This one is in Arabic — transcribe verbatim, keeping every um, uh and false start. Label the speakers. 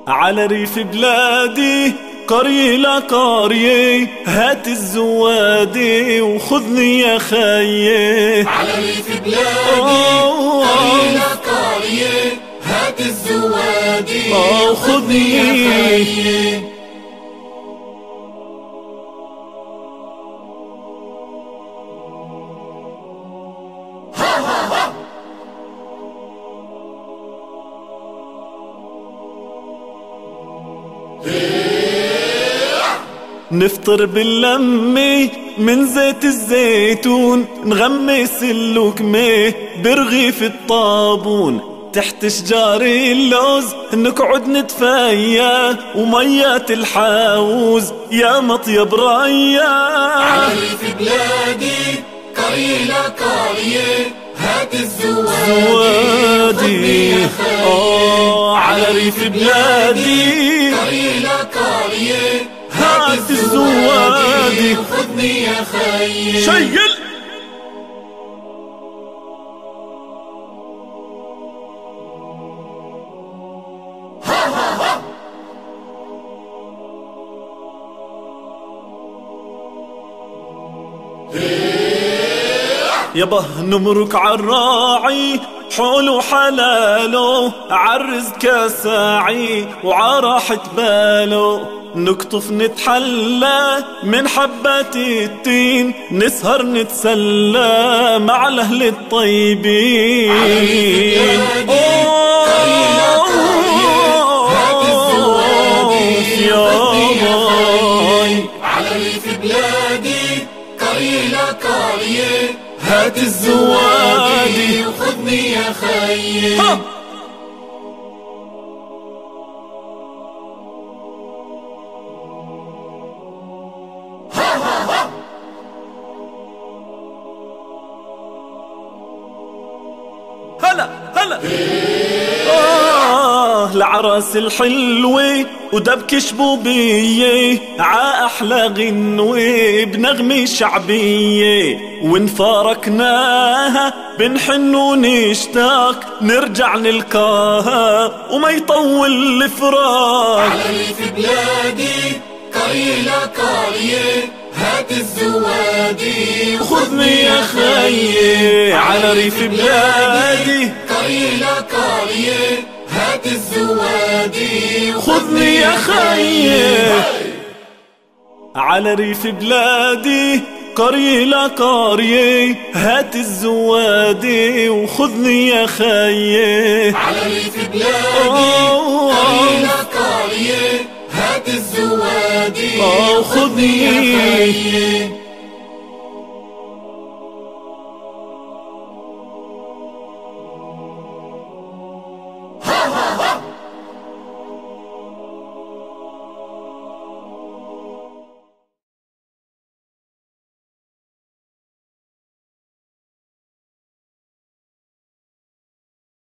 Speaker 1: على ريف بلادي قرية لقرية هات الزوادي وخذني يا خيي.
Speaker 2: على ريف بلادي قرية لقرية هات الزوادي وخذني يا خيي.
Speaker 1: نفطر باللمة من زيت الزيتون، نغمس اللقمة برغيف الطابون، تحت شجار اللوز نقعد نتفيا وميات الحاوز يا مطيب ريا.
Speaker 2: على ريف بلادي قرية لقرية هات الزوادي.
Speaker 1: آه على ريف بلادي
Speaker 2: قرية لقرية
Speaker 1: هات الزوادي
Speaker 2: وخذني يا خيي.
Speaker 1: شيل يابا نمرك عالراعي حوله حلاله عالرزق كساعي وعراحة باله، نقطف نتحلى من حبات التين، نسهر نتسلى مع الأهل الطيبين.
Speaker 2: على ريف بلادي قرية لقرية
Speaker 1: هات الزوادي
Speaker 2: وخذني يا خيي.
Speaker 1: هلا هلا آه العراس الحلوة ودبك شبوبية ع أحلى غنوة بنغمة شعبية، وإن فارقناها بنحن ونشتاق نرجع نلقاها وما يطول الفراق.
Speaker 2: على ريف بلادي قرية لقرية هات الزوادي
Speaker 1: وخذني يا خيي. على ريف بلادي
Speaker 2: قرية لقرية هات الزوادي
Speaker 1: وخذني يا خيي. على ريف بلادي قرية لقرية هات الزوادي وخذني يا خيي.
Speaker 2: على ريف بلادي قرية لقرية هات الزوادي
Speaker 1: وخذني
Speaker 2: يا خيي.